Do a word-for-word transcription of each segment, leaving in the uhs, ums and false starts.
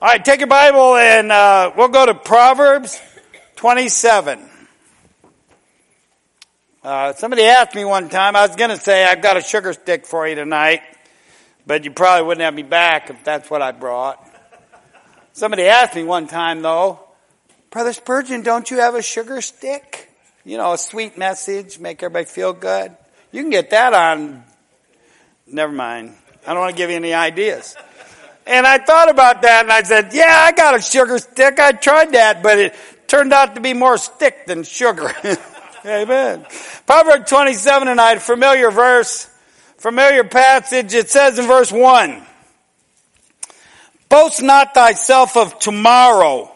All right, take your Bible and uh, we'll go to Proverbs twenty-seven. Uh, somebody asked me one time, I was going to say, I've got a sugar stick for you tonight, but you probably wouldn't have me back if that's what I brought. Somebody asked me one time, though, Brother Spurgeon, don't you have a sugar stick? You know, a sweet message, make everybody feel good. You can get that on, never mind. I don't want to give you any ideas. And I thought about that and I said, yeah, I got a sugar stick. I tried that, but it turned out to be more stick than sugar. Amen. Proverbs twenty-seven tonight, familiar verse, familiar passage. It says in verse one, boast not thyself of tomorrow,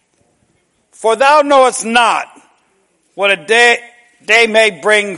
for thou knowest not what a day, day may bring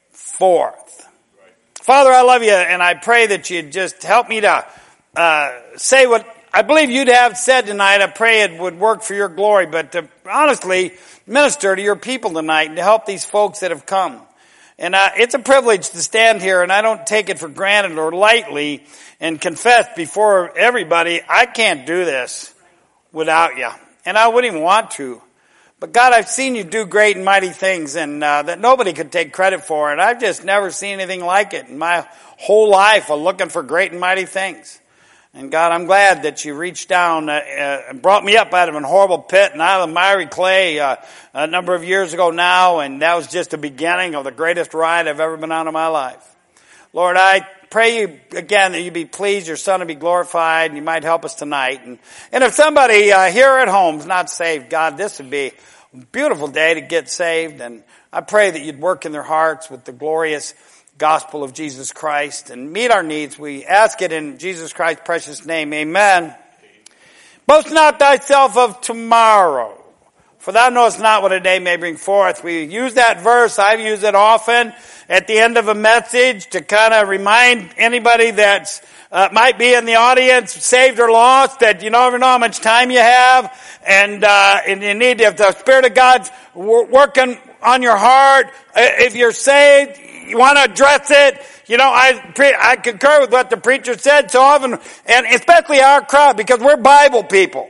forth. Father, I love you and I pray that you'd just help me to Uh, say what I believe you'd have said tonight. I pray it would work for your glory, but to honestly minister to your people tonight and to help these folks that have come. And uh, it's a privilege to stand here, and I don't take it for granted or lightly, and confess before everybody, I can't do this without you. And I wouldn't even want to. But God, I've seen you do great and mighty things, and uh, that nobody could take credit for, and I've just never seen anything like it in my whole life of looking for great and mighty things. And God, I'm glad that you reached down uh, uh, and brought me up out of a horrible pit and out of the miry clay uh, a number of years ago now, and that was just the beginning of the greatest ride I've ever been on in my life. Lord, I pray you again that you be pleased, your Son to be glorified, and you might help us tonight. And, and if somebody uh, here at home is not saved, God, this would be a beautiful day to get saved, and I pray that you'd work in their hearts with the glorious gospel of Jesus Christ and meet our needs. We ask it in Jesus Christ's precious name. Amen. Boast not thyself of tomorrow, for thou knowest not what a day may bring forth. We use that verse. I've used it often at the end of a message to kind of remind anybody that uh, might be in the audience, saved or lost, that you never know how much time you have, and, uh, and you need, if the Spirit of God's working on your heart, if you're saved, you want to address it. You know, I pre- I concur with what the preacher said so often, and especially our crowd, because we're Bible people.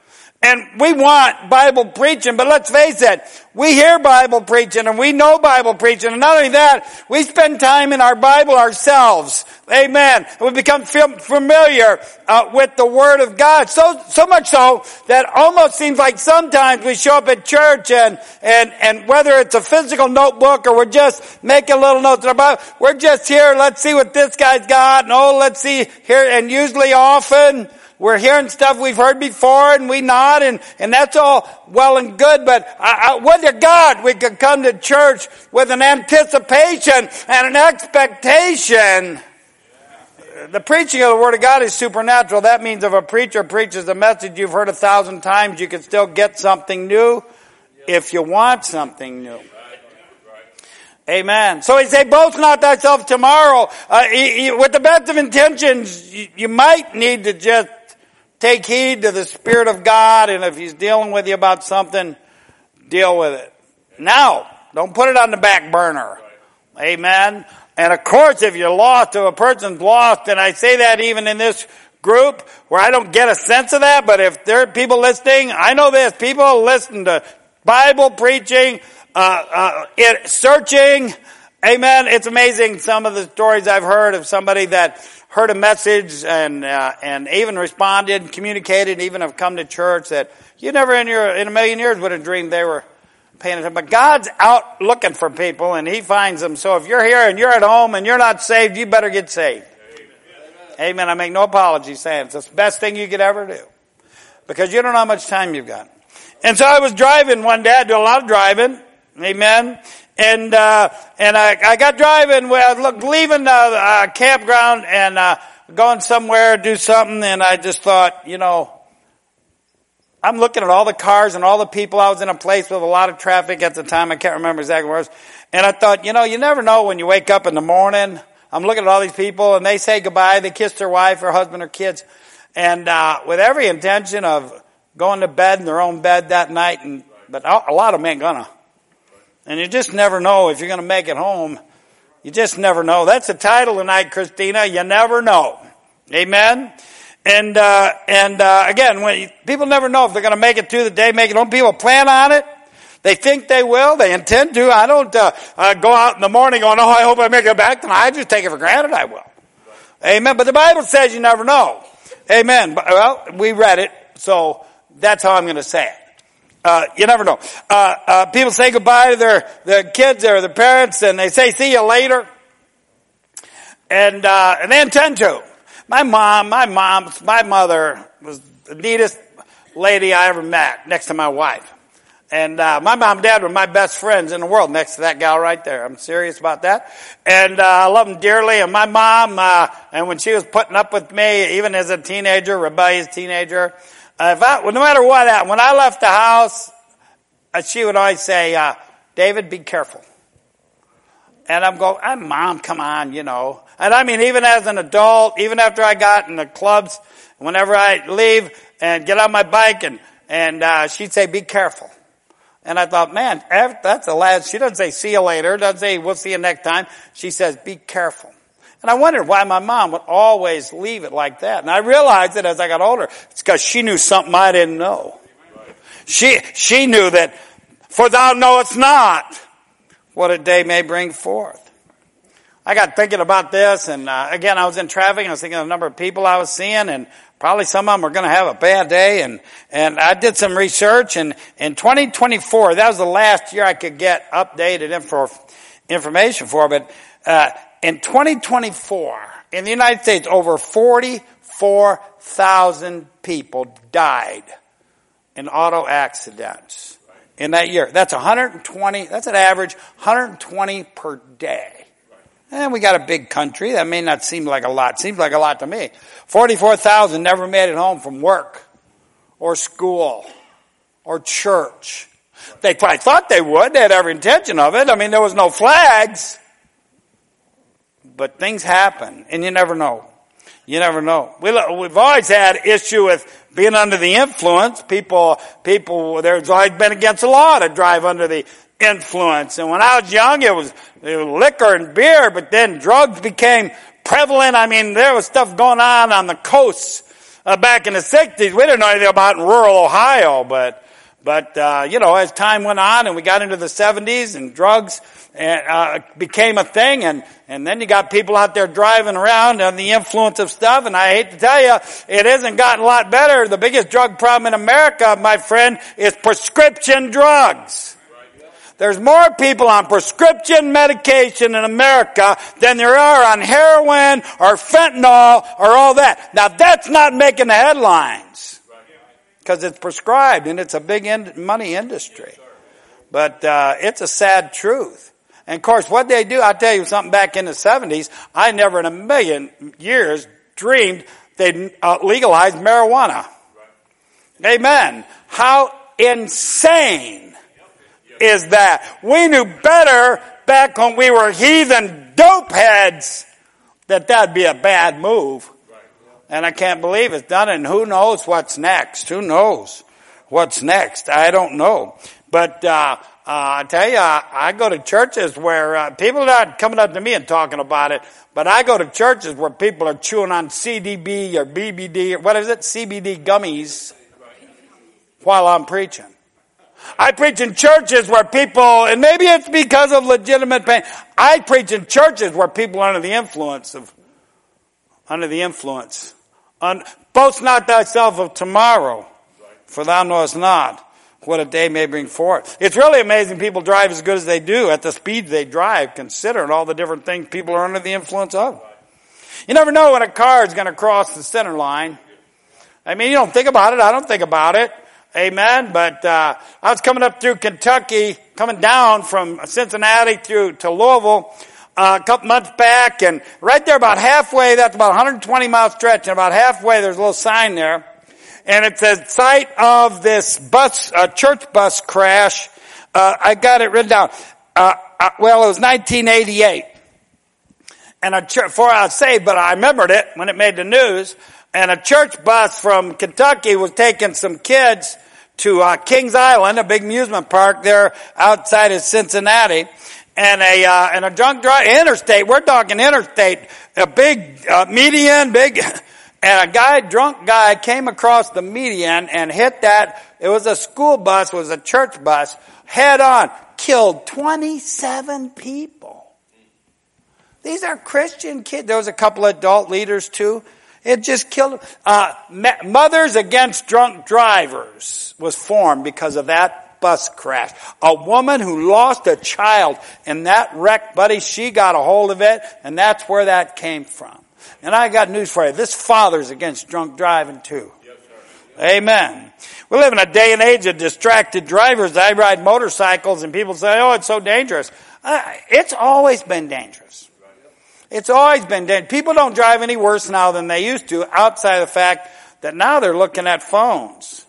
And we want Bible preaching, but let's face it, we hear Bible preaching and we know Bible preaching, and not only that, we spend time in our Bible ourselves. Amen. And we become familiar uh, with the Word of God. So, so much so that almost seems like sometimes we show up at church and, and, and whether it's a physical notebook or we're just making little notes in our Bible, we're just here, let's see what this guy's got, and oh, let's see here, and usually often, we're hearing stuff we've heard before and we nod, and, and that's all well and good, but I, I, would to God we could come to church with an anticipation and an expectation. The preaching of the Word of God is supernatural. That means if a preacher preaches a message you've heard a thousand times, you can still get something new if you want something new. Amen. So he said, boast not thyself tomorrow. Uh, he, he, with the best of intentions, you, you might need to just take heed to the Spirit of God, and if He's dealing with you about something, deal with it. Now, don't put it on the back burner. Amen. And of course, if you're lost, if a person's lost, and I say that even in this group where I don't get a sense of that, but if there are people listening, I know this, people listen to Bible preaching, uh, uh, it, searching. Amen. It's amazing some of the stories I've heard of somebody that heard a message and uh, and even responded, communicated, even have come to church that you never in your in a million years would have dreamed they were paying attention. But God's out looking for people and He finds them. So if you're here and you're at home and you're not saved, you better get saved. Amen. Amen. I make no apology saying it's the best thing you could ever do, because you don't know how much time you've got. And so I was driving one day. I do a lot of driving. Amen. And, uh, and I, I got driving, well, look, leaving the uh, campground and, uh, going somewhere, do something, and I just thought, you know, I'm looking at all the cars and all the people. I was in a place with a lot of traffic at the time. I can't remember exactly where it was. And I thought, you know, you never know when you wake up in the morning. I'm looking at all these people and they say goodbye. They kiss their wife or husband or kids. And, uh, with every intention of going to bed in their own bed that night. And, but a lot of them ain't gonna. And you just never know if you're going to make it home. You just never know. That's the title tonight, Christina. You never know. Amen. And, uh, and, uh, again, when, people never know if they're going to make it through the day, make it home. People plan on it. They think they will. They intend to. I don't, uh, uh, go out in the morning going, oh, I hope I make it back tonight. I just take it for granted I will. Amen. But the Bible says you never know. Amen. But, well, we read it, so that's how I'm going to say it. Uh, you never know. Uh, uh, people say goodbye to their, their kids or their parents, and they say, see you later. And, uh, and they intend to. My mom, my mom, my mother was the neatest lady I ever met next to my wife. And, uh, my mom and dad were my best friends in the world next to that gal right there. I'm serious about that. And, uh, I love them dearly. And my mom, uh, and when she was putting up with me, even as a teenager, rebellious teenager, uh, if I, no matter what happened, when I left the house, uh, she would always say, uh, David, be careful. And I'm going, ah, Mom, come on, you know. And I mean, even as an adult, even after I got in the clubs, whenever I leave and get on my bike and, and, uh, she'd say, be careful. And I thought, man, that's the last, she doesn't say see you later, doesn't say we'll see you next time. She says, be careful. And I wondered why my mom would always leave it like that. And I realized that as I got older, it's because she knew something I didn't know. She, she knew that, for thou knowest not what a day may bring forth. I got thinking about this, and uh, again, I was in traffic, and I was thinking of the number of people I was seeing, and probably some of them are going to have a bad day, and, and I did some research, and in twenty twenty-four, that was the last year I could get updated info, information for, but uh, in twenty twenty-four, in the United States, over forty-four thousand people died in auto accidents in that year. That's one hundred twenty, that's an average, one hundred twenty per day. And we got a big country. That may not seem like a lot. Seems like a lot to me. forty-four thousand never made it home from work or school or church. They probably thought they would. They had every intention of it. I mean, there was no flags. But things happen, and you never know. You never know. We, we've always had issue with being under the influence. People, people, there's always been against the law to drive under the influence. And when I was young, it was, it was liquor and beer, but then drugs became prevalent. I mean, there was stuff going on on the coast uh, back in the sixties. We didn't know anything about in rural Ohio, but, but, uh, you know, as time went on and we got into the seventies and drugs uh, became a thing, and, and then you got people out there driving around under the influence of stuff, and I hate to tell you, it hasn't gotten a lot better. The biggest drug problem in America, my friend, is prescription drugs. There's more people on prescription medication in America than there are on heroin or fentanyl or all that. Now that's not making the headlines because it's prescribed and it's a big in- money industry. But uh, it's a sad truth. And of course what they do, I'll tell you something, back in the seventies, I never in a million years dreamed they'd uh, legalize marijuana. Amen. How insane is that? We knew better back when we were heathen dope heads that that'd be a bad move. And I can't believe it's done, and who knows what's next? Who knows what's next? I don't know. But, uh, uh, I tell you, I, I go to churches where, uh, people are not coming up to me and talking about it, but I go to churches where people are chewing on C D B or B B D or what is it? C B D gummies while I'm preaching. I preach in churches where people, and maybe it's because of legitimate pain, I preach in churches where people are under the influence of, under the influence. Un, boast not thyself of tomorrow, for thou knowest not what a day may bring forth. It's really amazing people drive as good as they do at the speeds they drive, considering all the different things people are under the influence of. You never know when a car is going to cross the center line. I mean, you don't think about it. I don't think about it. Amen. But uh I was coming up through Kentucky, coming down from Cincinnati through to Louisville uh, a couple months back, and right there about halfway, that's about a one hundred twenty mile stretch, and about halfway there's a little sign there, and it says site of this bus, uh, church bus crash. Uh, I got it written down. Uh, uh well, it was nineteen eighty-eight, and a church, before I was saved, but I remembered it when it made the news. And a church bus from Kentucky was taking some kids to uh, Kings Island, a big amusement park there outside of Cincinnati, and a uh, and a drunk driver, interstate. We're talking interstate, a big uh, median, big And a guy, drunk guy, came across the median and hit that. It was a school bus, it was a church bus, head on. Killed twenty-seven people. These are Christian kids. There was a couple of adult leaders too. It just killed. Uh, Mothers Against Drunk Drivers was formed because of that bus crash. A woman who lost a child in that wreck, buddy, she got a hold of it, and that's where that came from. And I got news for you. This Father's against drunk driving too. Yes, sir. Amen. We live in a day and age of distracted drivers. I ride motorcycles and people say, oh, it's so dangerous. Uh, it's always been dangerous. It's always been dangerous. People don't drive any worse now than they used to, outside of the fact that now they're looking at phones.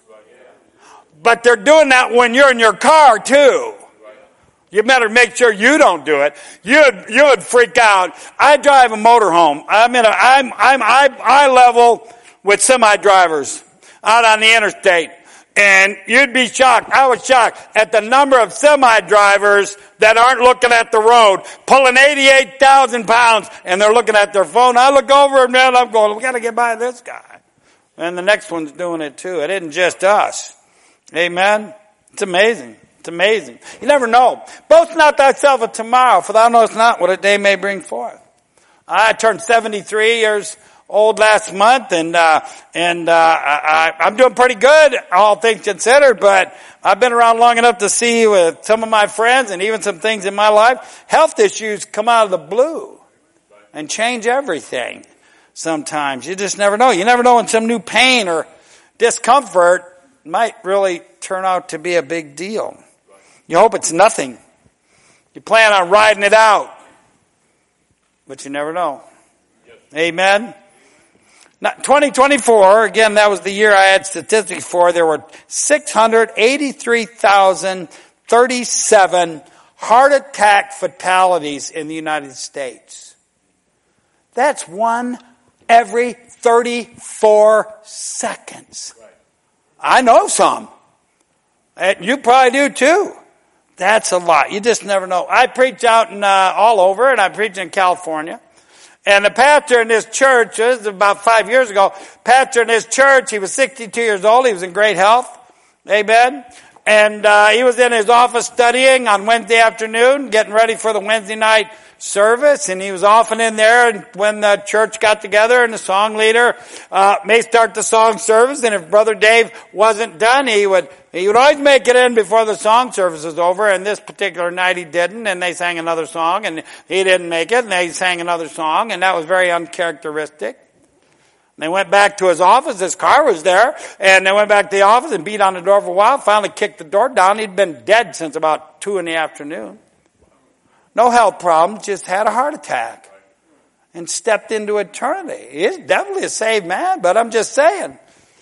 But they're doing that when you're in your car too. You better make sure you don't do it. You'd, you would freak out. I drive a motorhome. I'm in a, I'm, I'm, I, I level with semi drivers out on the interstate. And you'd be shocked. I was shocked at the number of semi drivers that aren't looking at the road, pulling eighty-eight thousand pounds, and they're looking at their phone. I look over and man, I'm going, we got to get by this guy. And the next one's doing it too. It isn't just us. Amen. It's amazing. It's amazing. You never know. Boast not thyself of tomorrow, for thou knowest not what a day may bring forth. I turned seventy-three years old last month, and uh and uh I, I'm doing pretty good, all things considered. But I've been around long enough to see with some of my friends, and even some things in my life, health issues come out of the blue and change everything. Sometimes you just never know. You never know when some new pain or discomfort might really turn out to be a big deal. You hope it's nothing. You plan on riding it out, but you never know. Amen. Now, twenty twenty-four, again, that was the year I had statistics for. There were six hundred eighty-three thousand thirty-seven heart attack fatalities in the United States. That's one every thirty-four seconds. I know some. And you probably do too. That's a lot. You just never know. I preach out in uh, all over, and I preach in California. And the pastor in this church, this is about five years ago, pastor in his church, he was sixty-two years old. He was in great health. Amen. And uh, he was in his office studying on Wednesday afternoon, getting ready for the Wednesday night service. And he was often in there, and when the church got together and the song leader uh may start the song service, and if Brother Dave wasn't done, he would he would always make it in before the song service was over. And this particular night he didn't, and they sang another song, and he didn't make it, and they sang another song, and that was very uncharacteristic. They went back to his office. His car was there, and they went back to the office and beat on the door for a while, finally kicked the door down. He'd been dead since about two in the afternoon. No health problems, just had a heart attack and stepped into eternity. He's definitely a saved man, but I'm just saying,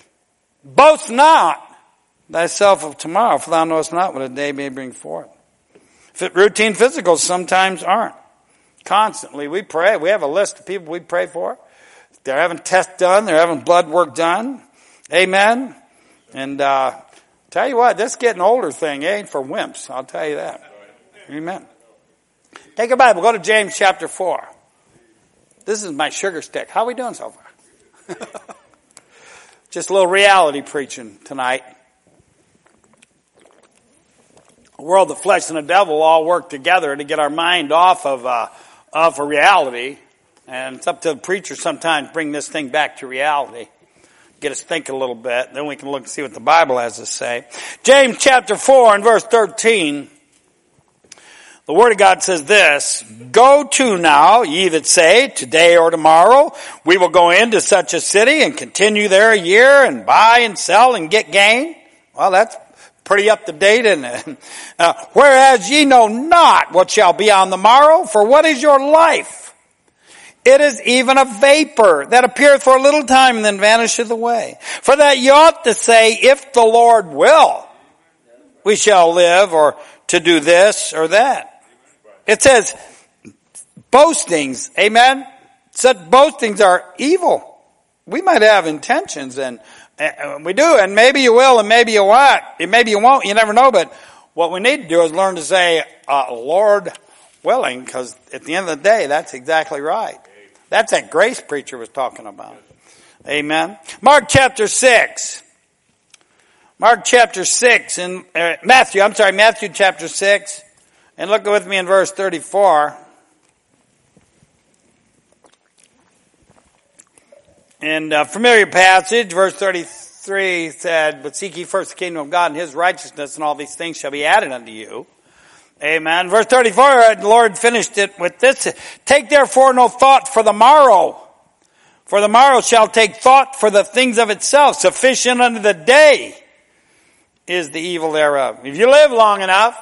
boast not thyself of tomorrow, for thou knowest not what a day may bring forth. Routine physicals sometimes aren't. Constantly we pray. We have a list of people we pray for. They're having tests done. They're having blood work done. Amen. And uh tell you what, this getting older thing ain't for wimps. I'll tell you that. Amen. Take a Bible. Go to James chapter four. This is my sugar stick. How are we doing so far? Just a little reality preaching tonight. The world, the flesh, and the devil all work together to get our mind off of uh, off of reality. And it's up to the preacher sometimes to bring this thing back to reality. Get us thinking a little bit. Then we can look and see what the Bible has to say. James chapter four and verse thirteen. The Word of God says this, go to now, ye that say, today or tomorrow, we will go into such a city and continue there a year and buy and sell and get gain. Well, that's pretty up to date, isn't it? Uh, whereas ye know not what shall be on the morrow, for what is your life? It is even a vapor that appeareth for a little time and then vanisheth away. For that ye ought to say, if the Lord will, we shall live, or to do this or that. It says, boastings, amen? Such boastings are evil. We might have intentions, and uh, we do, and maybe you will, and maybe you won't. Maybe you won't, you never know, but what we need to do is learn to say, uh, Lord willing, because at the end of the day, that's exactly right. That's that grace preacher was talking about. Amen. Mark chapter six. Mark chapter six and uh, Matthew, I'm sorry, Matthew chapter six. And look with me in verse thirty-four. And a familiar passage, verse thirty-three said, "But seek ye first the kingdom of God and his righteousness, and all these things shall be added unto you." Amen. Verse thirty-four, the Lord finished it with this: "Take therefore no thought for the morrow, for the morrow shall take thought for the things of itself. Sufficient unto the day is the evil thereof." If you live long enough,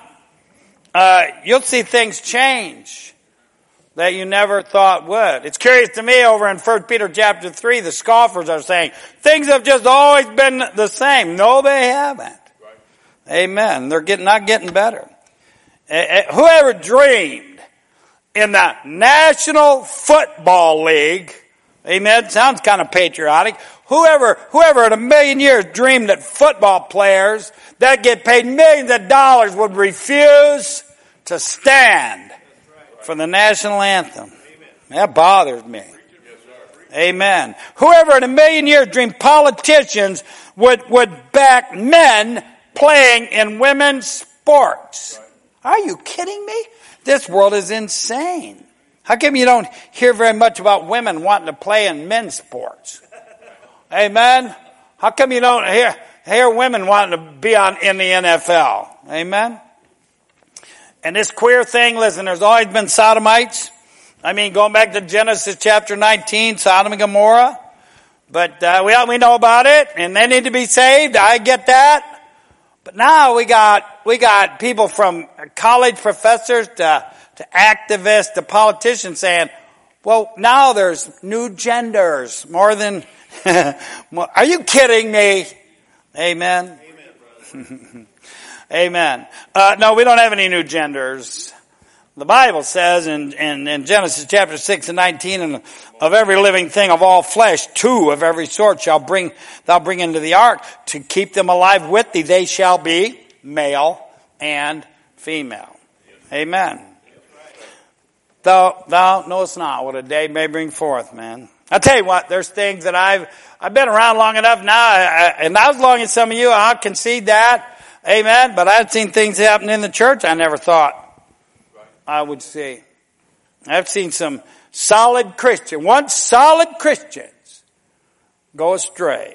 uh, you'll see things change that you never thought would. It's curious to me over in First Peter chapter three, the scoffers are saying, things have just always been the same. No, they haven't. Right. Amen. They're getting, not getting better. Uh, whoever dreamed in the National Football League, amen, sounds kind of patriotic. Whoever, whoever in a million years dreamed that football players that get paid millions of dollars would refuse to stand for the national anthem. That bothers me. Amen. Whoever in a million years dreamed politicians would, would back men playing in women's sports. Are you kidding me? This world is insane. How come you don't hear very much about women wanting to play in men's sports? Amen. How come you don't hear, hear women wanting to be on in the N F L? Amen. And this queer thing, listen, there's always been sodomites. I mean, going back to Genesis chapter nineteen, Sodom and Gomorrah. But uh, we we know about it, and they need to be saved. I get that. But now we got we got people from college professors to to activists to politicians saying, well, now there's new genders more than. Are you kidding me? Amen. Amen. Amen. Uh, no, we don't have any new genders. The Bible says in, in, in Genesis chapter six and nineteen, and of every living thing of all flesh, two of every sort shall bring, thou bring into the ark to keep them alive with thee. They shall be male and female. Amen. Thou, thou knowest not what a day may bring forth, man. I'll tell you what, there's things that I've, I've been around long enough now, I, and not as long as some of you, I'll concede that. Amen. But I've seen things happen in the church I never thought I would see. I've seen some solid Christians, once solid Christians, go astray.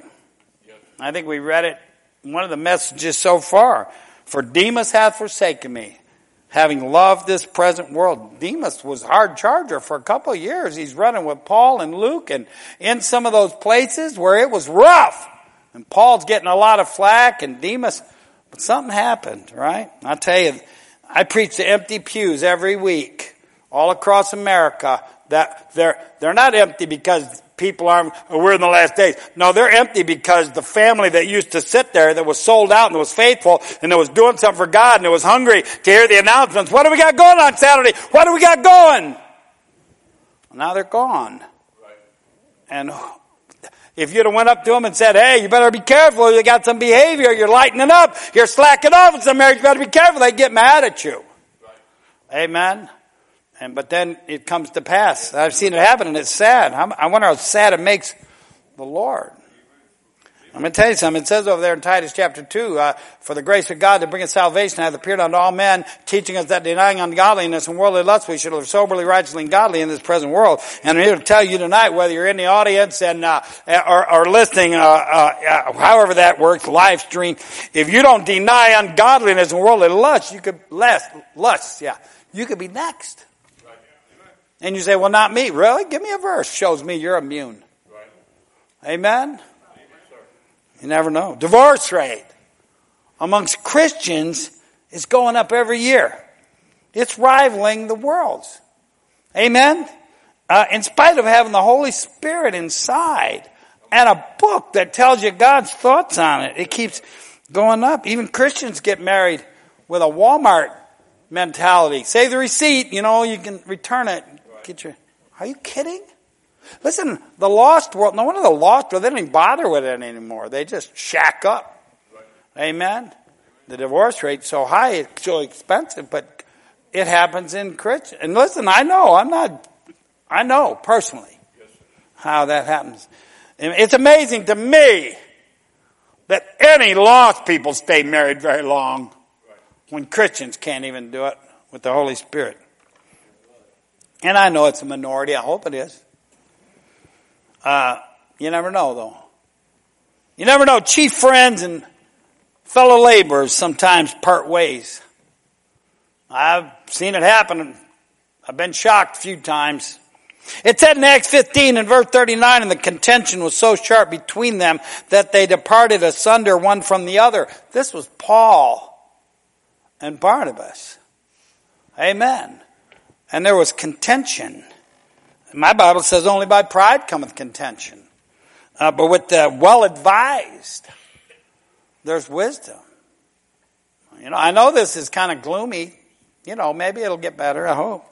I think we read it, one of the messages so far. For Demas hath forsaken me, having loved this present world. Demas was hard charger for a couple of years. He's running with Paul and Luke and in some of those places where it was rough. And Paul's getting a lot of flack and Demas, but something happened, right? I'll tell you, I preach to empty pews every week all across America. That they're, they're not empty because people aren't, oh, we're in the last days. No, they're empty because the family that used to sit there that was sold out and was faithful and that was doing something for God and that was hungry to hear the announcements. What do we got going on Saturday? What do we got going? Well, now they're gone. Right. And if you'd have went up to them and said, hey, you better be careful. You got some behavior. You're lightening up. You're slacking off in some areas. You better be careful. They get mad at you. Right. Amen. And, but then it comes to pass. I've seen it happen and it's sad. I wonder how sad it makes the Lord. I'm going to tell you something. It says over there in Titus chapter two, uh, for the grace of God that bringeth salvation hath appeared unto all men, teaching us that denying ungodliness and worldly lust, we should live soberly, righteously, and godly in this present world. And I'm here to tell you tonight, whether you're in the audience and uh, or, or listening, uh, uh, uh, however that works, live stream, if you don't deny ungodliness and worldly lust, you could lust, lust, yeah, you could be next. And you say, well, not me. Really? Give me a verse. Shows me you're immune. Right. Amen? You never know. Divorce rate amongst Christians is going up every year. It's rivaling the world's. Amen? Uh, in spite of having the Holy Spirit inside and a book that tells you God's thoughts on it, it keeps going up. Even Christians get married with a Walmart mentality. Save the receipt, you know, you can return it. Get your, are you kidding? Listen, the lost world, no wonder the lost world, they don't even bother with it anymore. They just shack up. Right. Amen? The divorce rate's so high, it's so expensive, but it happens in Christian. And listen, I know, I'm not, I know personally yes, how that happens. It's amazing to me that any lost people stay married very long when Christians can't even do it with the Holy Spirit. And I know it's a minority. I hope it is. Uh, you never know, though. You never know. Chief friends and fellow laborers sometimes part ways. I've seen it happen. I've been shocked a few times. It said in Acts fifteen and verse thirty-nine, and the contention was so sharp between them that they departed asunder one from the other. This was Paul and Barnabas. Amen. And there was contention. My Bible says only by pride cometh contention. Uh, but with the well-advised, there's wisdom. You know, I know this is kind of gloomy. You know, maybe it'll get better, I hope.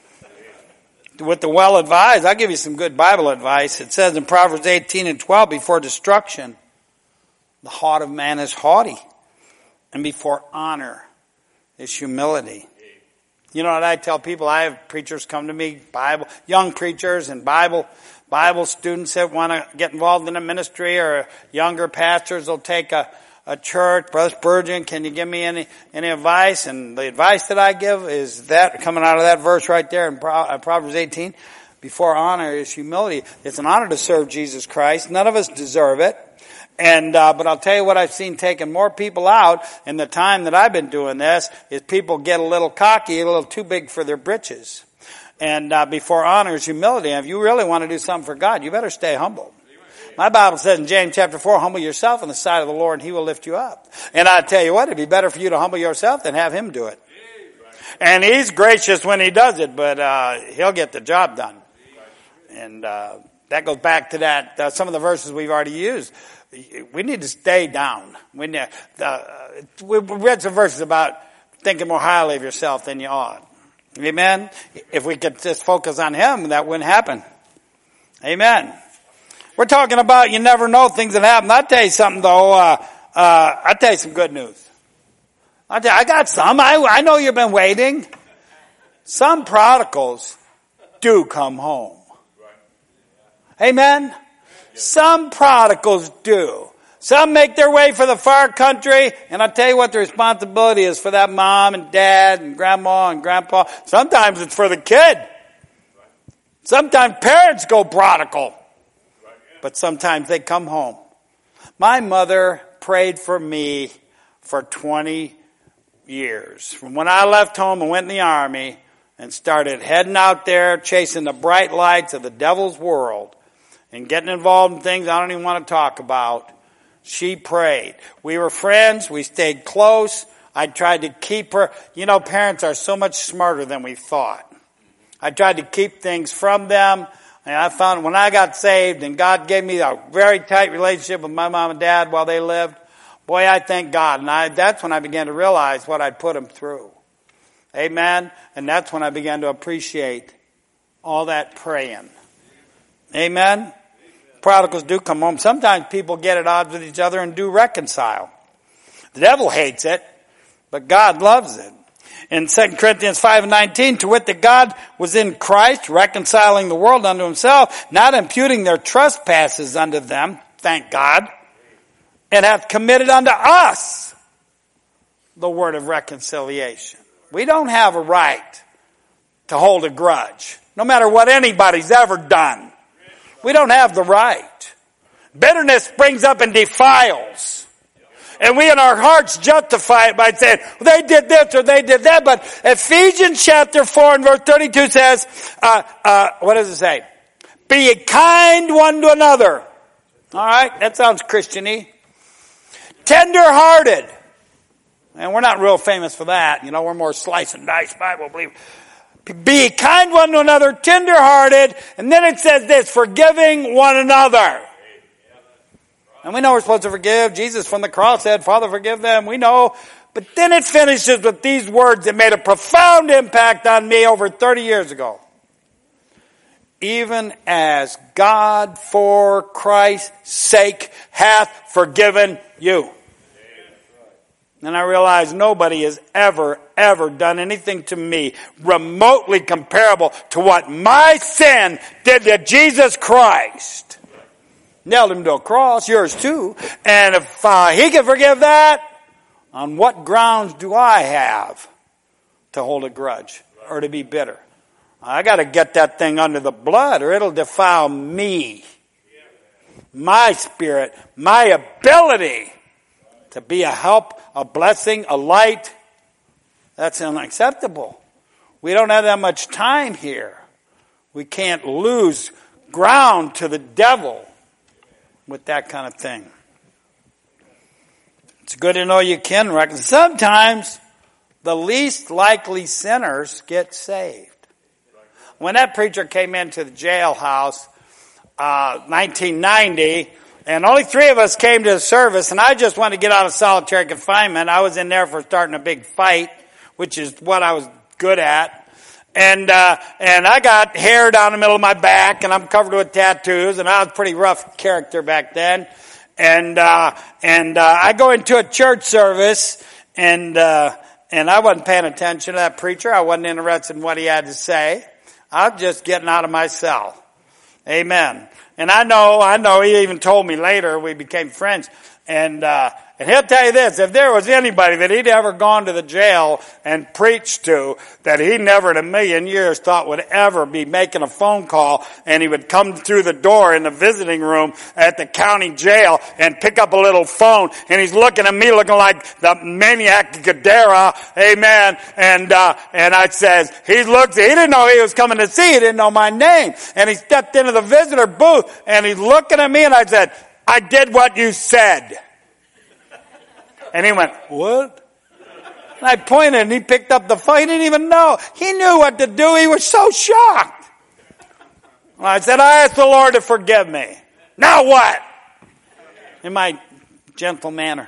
With the well-advised, I'll give you some good Bible advice. It says in Proverbs eighteen and twelve, before destruction, the heart of man is haughty, and before honor is humility. You know what I tell people? I have preachers come to me, Bible, young preachers and Bible, Bible students that want to get involved in a ministry, or younger pastors will take a, a church. Brother Spurgeon, can you give me any, any advice? And the advice that I give is that, coming out of that verse right there in Proverbs eighteen, before honor is humility. It's an honor to serve Jesus Christ. None of us deserve it. And, uh, but I'll tell you what I've seen taking more people out in the time that I've been doing this is people get a little cocky, a little too big for their britches. And, uh, before honor is humility. And if you really want to do something for God, you better stay humble. My Bible says in James chapter four, humble yourself in the sight of the Lord and He will lift you up. And I tell you what, it'd be better for you to humble yourself than have Him do it. And He's gracious when He does it, but, uh, He'll get the job done. And, uh, that goes back to that, uh, some of the verses we've already used. We need to stay down. We, need, uh, we read some verses about thinking more highly of yourself than you ought. Amen? If we could just focus on Him, that wouldn't happen. Amen. We're talking about you never know things that happen. I'll tell you something though. Uh, uh, I'll tell you some good news. I'll tell you, I got some. I, I know you've been waiting. Some prodigals do come home. Amen? Some prodigals do. Some make their way for the far country, and I'll tell you what the responsibility is for that mom and dad and grandma and grandpa. Sometimes it's for the kid. Sometimes parents go prodigal, but sometimes they come home. My mother prayed for me for twenty years. From when I left home and went in the army and started heading out there chasing the bright lights of the devil's world, and getting involved in things I don't even want to talk about, she prayed. We were friends. We stayed close. I tried to keep her. You know, parents are so much smarter than we thought. I tried to keep things from them. And I found when I got saved and God gave me a very tight relationship with my mom and dad while they lived, boy, I thank God. And I, that's when I began to realize what I'd put them through. Amen. And that's when I began to appreciate all that praying. Amen. Prodigals do come home. Sometimes people get at odds with each other and do reconcile. The devil hates it, but God loves it. In Second Corinthians five and nineteen, to wit that God was in Christ, reconciling the world unto Himself, not imputing their trespasses unto them, thank God, and hath committed unto us the word of reconciliation. We don't have a right to hold a grudge, no matter what anybody's ever done. We don't have the right. Bitterness springs up and defiles. And we in our hearts justify it by saying, well, they did this or they did that. But Ephesians chapter four and verse thirty-two says, uh, uh, what does it say? Be ye kind one to another. All right, that sounds Christian-y. Tender-hearted. And we're not real famous for that. You know, we're more slice and dice Bible believers. Be kind one to another, tender-hearted, and then it says this, forgiving one another. And we know we're supposed to forgive. Jesus from the cross said, Father, forgive them. We know. But then it finishes with these words that made a profound impact on me over thirty years ago. Even as God for Christ's sake hath forgiven you. And I realize nobody has ever, ever done anything to me remotely comparable to what my sin did to Jesus Christ. nailed him to a cross, yours too. And if uh, he can forgive that, on what grounds do I have to hold a grudge or to be bitter? I got to get that thing under the blood or it'll defile me, my spirit, my ability to be a help, a blessing, a light. That's unacceptable. We don't have that much time here. We can't lose ground to the devil with that kind of thing. It's good to know you can reconcile. Sometimes the least likely sinners get saved. When that preacher came into the jailhouse, uh, nineteen ninety, and only three of us came to the service, and I just wanted to get out of solitary confinement. I was in there for starting a big fight, which is what I was good at. And, uh, and I got hair down the middle of my back, and I'm covered with tattoos, and I was a pretty rough character back then. And, uh, and, uh, I go into a church service, and, uh, and I wasn't paying attention to that preacher. I wasn't interested in what he had to say. I was just getting out of my cell. Amen. And I know, I know, he even told me later, we became friends. And, uh, and he'll tell you this, if there was anybody that he'd ever gone to the jail and preached to, that he never in a million years thought would ever be making a phone call, and he would come through the door in the visiting room at the county jail and pick up a little phone, and he's looking at me looking like the maniac Gadara, amen, and, uh, and I says, he looks, he didn't know he was coming to see, he didn't know my name, and he stepped into the visitor booth, and he's looking at me, and I said, I did what you said. And he went, what? And I pointed and he picked up the phone. He didn't even know. He knew what to do. He was so shocked. And I said, I asked the Lord to forgive me. Now what? In my gentle manner.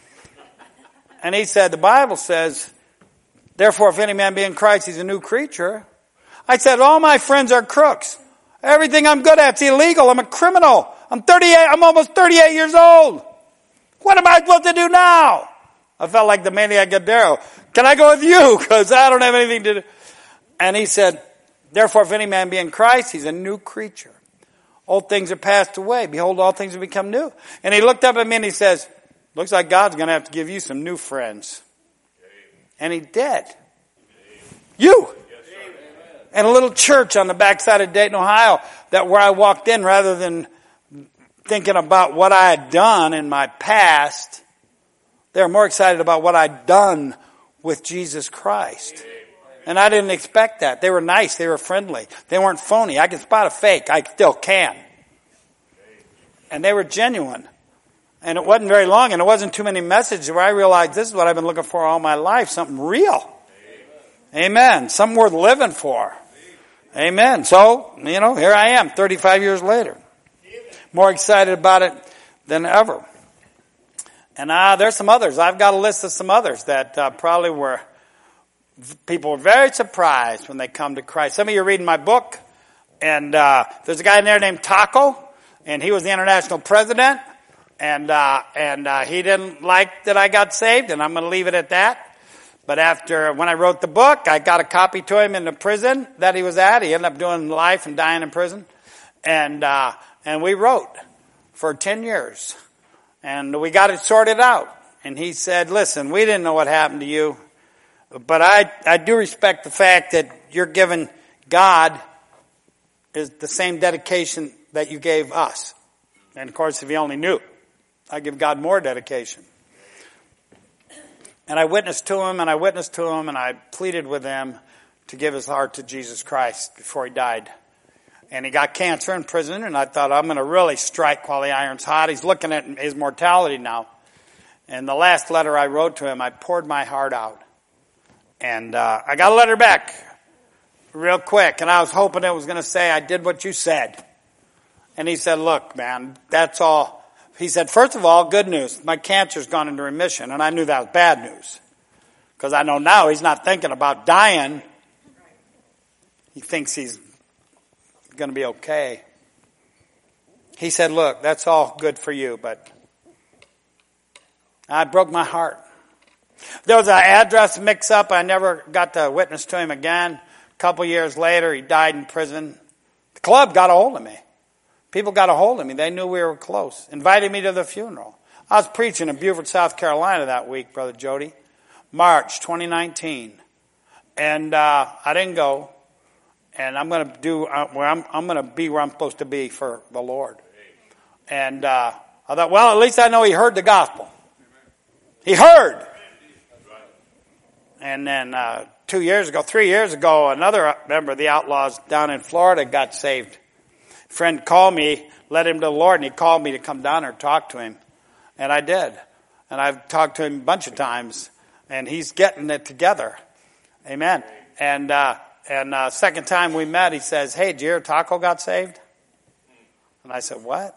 And he said, the Bible says, therefore if any man be in Christ, he's a new creature. I said, all my friends are crooks. Everything I'm good at is illegal. I'm a criminal. I'm thirty-eight, I'm almost thirty-eight years old. What am I supposed to do now? I felt like the maniac Gadara. Can I go with you? Because I don't have anything to do. And he said, therefore, if any man be in Christ, he's a new creature. Old things are passed away. Behold, all things have become new. And he looked up at me and he says, looks like God's going to have to give you some new friends. And he did. You. And a little church on the backside of Dayton, Ohio, that where I walked in rather than thinking about what I had done in my past, they were more excited about what I'd done with Jesus Christ. And I didn't expect that. They were nice. They were friendly. They weren't phony. I could spot a fake. I still can. And they were genuine. And it wasn't very long, and it wasn't too many messages where I realized this is what I've been looking for all my life, something real. Amen. Something worth living for. Amen. So, you know, here I am, thirty-five years later. More excited about it than ever. And uh, there's some others. I've got a list of some others that uh, probably were, people were very surprised when they come to Christ. Some of you are reading my book, and uh, there's a guy in there named Taco, and he was the international president, and uh, and uh, he didn't like that I got saved, and I'm going to leave it at that. But after, when I wrote the book, I got a copy to him in the prison that he was at. He ended up doing life and dying in prison. And, uh, and we wrote for ten years. And we got it sorted out. And he said, listen, we didn't know what happened to you. But I, I do respect the fact that you're giving God is the same dedication that you gave us. And of course, if he only knew, I give God more dedication. And I witnessed to him, and I witnessed to him, and I pleaded with him to give his heart to Jesus Christ before he died. And he got cancer in prison, and I thought, I'm going to really strike while the iron's hot. He's looking at his mortality now. And the last letter I wrote to him, I poured my heart out. And uh, I got a letter back real quick, and I was hoping it was going to say, I did what you said. And he said, look, man, that's all. He said, first of all, good news. My cancer's gone into remission. And I knew that was bad news. Because I know now he's not thinking about dying. He thinks he's going to be okay. He said, look, that's all good for you, but I broke my heart. There was an address mix-up. I never got to witness to him again. A couple years later, he died in prison. The club got a hold of me. People got a hold of me. They knew we were close. Invited me to the funeral. I was preaching in Beaufort, South Carolina that week, Brother Jody. March twenty nineteen. And uh, I didn't go. And I'm going to do uh, where I'm, I'm going to be where I'm supposed to be for the Lord. And uh, I thought, well, at least I know he heard the gospel. He heard. And then uh, two years ago, three years ago, another member of the Outlaws down in Florida got saved. A friend called me, led him to the Lord, and he called me to come down there and talk to him. And I did. And I've talked to him a bunch of times. And he's getting it together. Amen. And uh, and uh, second time we met, he says, hey, did you hear Taco got saved? And I said, what?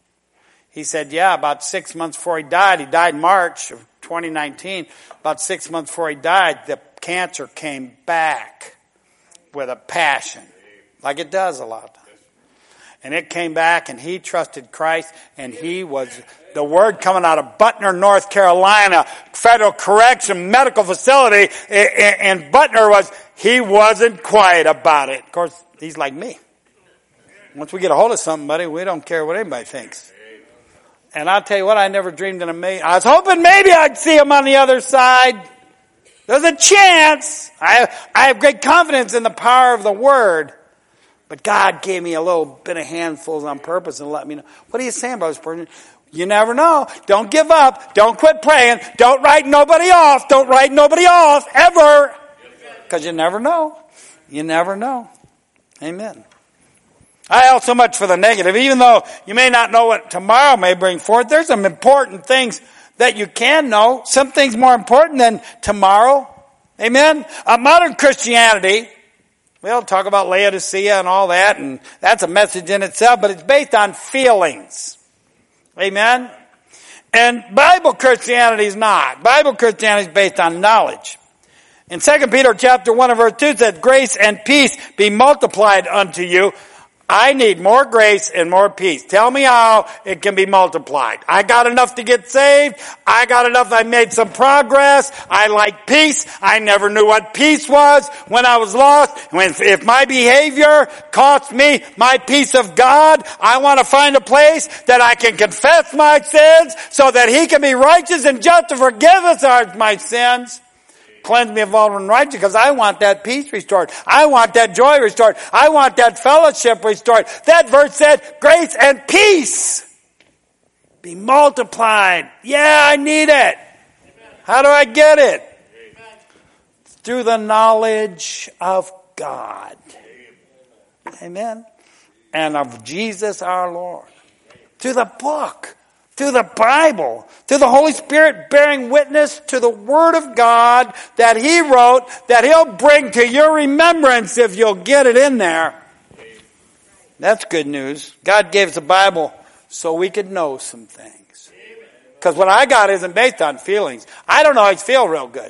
He said, yeah, about six months before he died. He died in March of twenty nineteen. About six months before he died, the cancer came back with a passion, like it does a lot of times. And it came back, and he trusted Christ, and he was, the word coming out of Butner, North Carolina, Federal Correction Medical Facility in Butner was, he wasn't quiet about it. Of course, he's like me. Once we get a hold of something, buddy, we don't care what anybody thinks. And I'll tell you what, I never dreamed in a million. I was hoping maybe I'd see him on the other side. There's a chance. I, I have great confidence in the power of the word. But God gave me a little bit of handfuls on purpose and let me know. What are you saying, Brother Spurgeon? You never know. Don't give up. Don't quit praying. Don't write nobody off. Don't write nobody off ever. Because you never know. You never know. Amen. I held so much for the negative. Even though you may not know what tomorrow may bring forth, there's some important things that you can know. Some things more important than tomorrow. Amen. Uh, modern Christianity, we'll talk about Laodicea and all that, and that's a message in itself, but it's based on feelings. Amen. And Bible Christianity is not. Bible Christianity is based on knowledge. In Second Peter chapter one and verse two, it says, grace and peace be multiplied unto you. I need more grace and more peace. Tell me how it can be multiplied. I got enough to get saved. I got enough. I made some progress. I like peace. I never knew what peace was when I was lost. When, if my behavior cost me my peace of God, I want to find a place that I can confess my sins so that he can be righteous and just to forgive us our, my sins. Cleanse me of all unrighteousness, because I want that peace restored. I want that joy restored. I want that fellowship restored. That verse said, grace and peace be multiplied. Yeah, I need it. How do I get it? Through the knowledge of God. Amen. And of Jesus our Lord. Through the book. Through the Bible, through the Holy Spirit bearing witness to the Word of God that He wrote, that He'll bring to your remembrance if you'll get it in there. That's good news. God gave us the Bible so we could know some things. Because what I got isn't based on feelings. I don't always feel real good.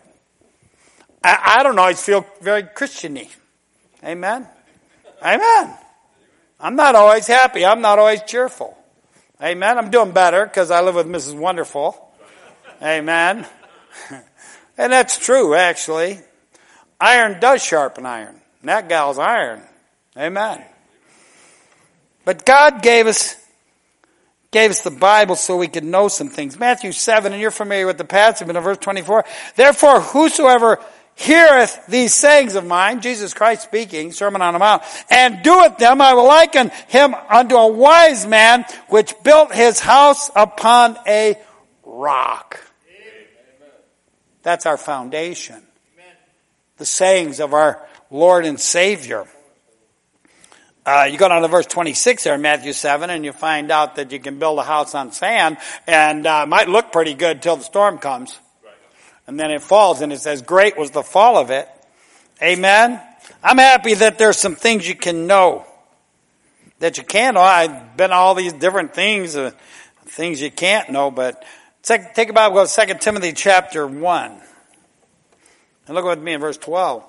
I, I don't always feel very Christian-y. Amen? Amen. I'm not always happy. I'm not always cheerful. Amen. I'm doing better because I live with Missus Wonderful. Amen. And that's true, actually. Iron does sharpen iron. And that gal's iron. Amen. But God gave us, gave us the Bible so we could know some things. Matthew seven, and you're familiar with the passage in verse twenty-four. Therefore, whosoever heareth these sayings of mine, Jesus Christ speaking, Sermon on the Mount, and doeth them, I will liken him unto a wise man which built his house upon a rock. Amen. That's our foundation. Amen. The sayings of our Lord and Savior. Uh, you go down to verse twenty-six there in Matthew seven, and you find out that you can build a house on sand, and uh, it might look pretty good till the storm comes. And then it falls, and it says, great was the fall of it. Amen? I'm happy that there's some things you can know. That you can know. I've been all these different things, uh, things you can't know, but take, take a Bible, go to Second Timothy chapter one. And look with me in verse twelve.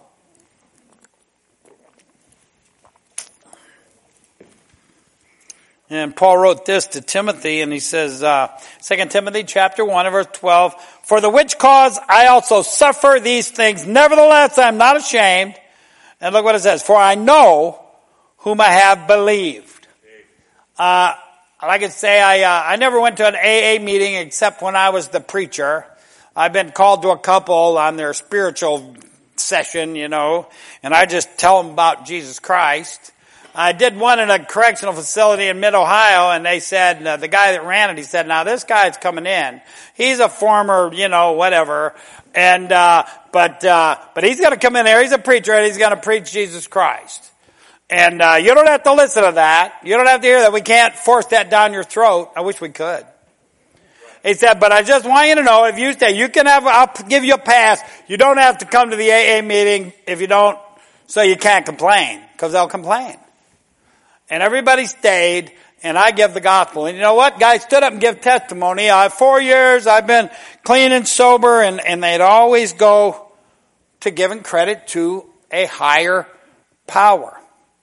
And Paul wrote this to Timothy, and he says, uh, Second Timothy chapter one and verse twelve, for the which cause I also suffer these things. Nevertheless, I am not ashamed. And look what it says, for I know whom I have believed. Uh, like I say, I, uh, I never went to an A A meeting except when I was the preacher. I've been called to a couple on their spiritual session, you know, and I just tell them about Jesus Christ. I did one in a correctional facility in Mid-Ohio, and they said, uh, the guy that ran it, he said, now this guy's coming in. He's a former, you know, whatever, and, uh, but, uh, but he's gonna come in there, he's a preacher, and he's gonna preach Jesus Christ. And, uh, you don't have to listen to that. You don't have to hear that. We can't force that down your throat. I wish we could. He said, but I just want you to know, if you stay, you can have, I'll give you a pass. You don't have to come to the A A meeting if you don't, so you can't complain, because they'll complain. And everybody stayed, and I give the gospel. And you know what? Guys stood up and give testimony. I, four years, I've been clean and sober, and, and they'd always go to giving credit to a higher power.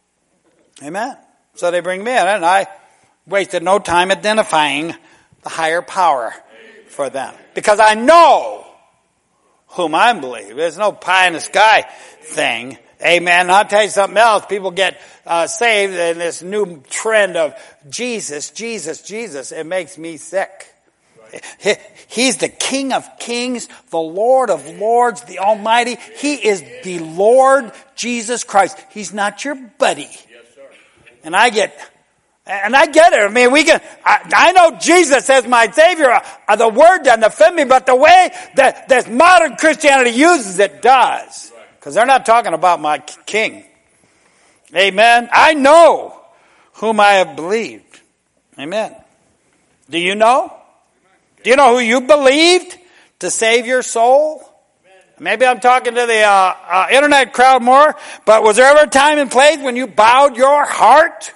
Amen. So they bring me in, and I wasted no time identifying the higher power for them. Because I know whom I believe. There's no pie in the sky thing. Amen. I'll tell you something else. People get uh, saved in this new trend of Jesus, Jesus, Jesus. It makes me sick. He, he's the King of Kings, the Lord of Lords, the Almighty. He is the Lord Jesus Christ. He's not your buddy. Yes, sir. And I get, and I get it. I mean, we can, I, I know Jesus as my Savior. Uh, the word doesn't offend me, but the way that, that modern Christianity uses it does. Because they're not talking about my king. Amen. I know whom I have believed. Amen. Do you know? Do you know who you believed to save your soul? Maybe I'm talking to the uh, uh, internet crowd more, but was there ever a time and place when you bowed your heart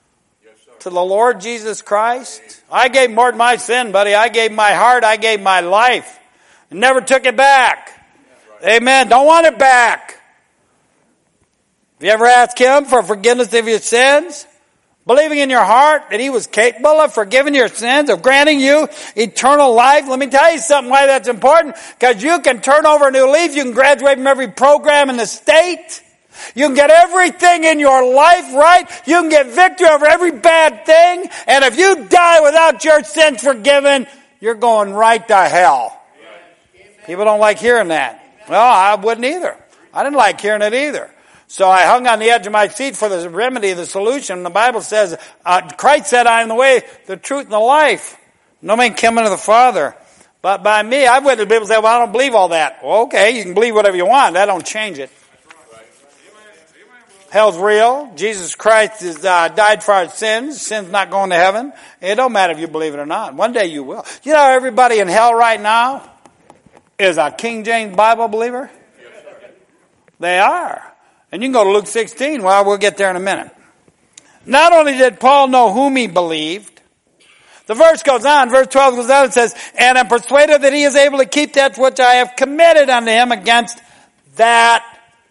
to the Lord Jesus Christ? I gave more than my sin, buddy. I gave my heart. I gave my life. And never took it back. Amen. Don't want it back. Have you ever asked Him for forgiveness of your sins? Believing in your heart that He was capable of forgiving your sins, of granting you eternal life. Let me tell you something why that's important. Because you can turn over a new leaf. You can graduate from every program in the state. You can get everything in your life right. You can get victory over every bad thing. And if you die without your sins forgiven, you're going right to hell. People don't like hearing that. Well, I wouldn't either. I didn't like hearing it either. So I hung on the edge of my seat for the remedy, the solution. The Bible says, uh, Christ said, I am the way, the truth, and the life. No man coming to the Father but by me. I've witnessed people say, well, I don't believe all that. Well, okay, you can believe whatever you want. That don't change it. Hell's real. Jesus Christ has uh, died for our sins. Sin's not going to heaven. It don't matter if you believe it or not. One day you will. You know, everybody in hell right now is a King James Bible believer? They are. And you can go to Luke sixteen. Well, we'll get there in a minute. Not only did Paul know whom he believed, the verse goes on, verse twelve goes on and says, and I'm persuaded that he is able to keep that which I have committed unto him against that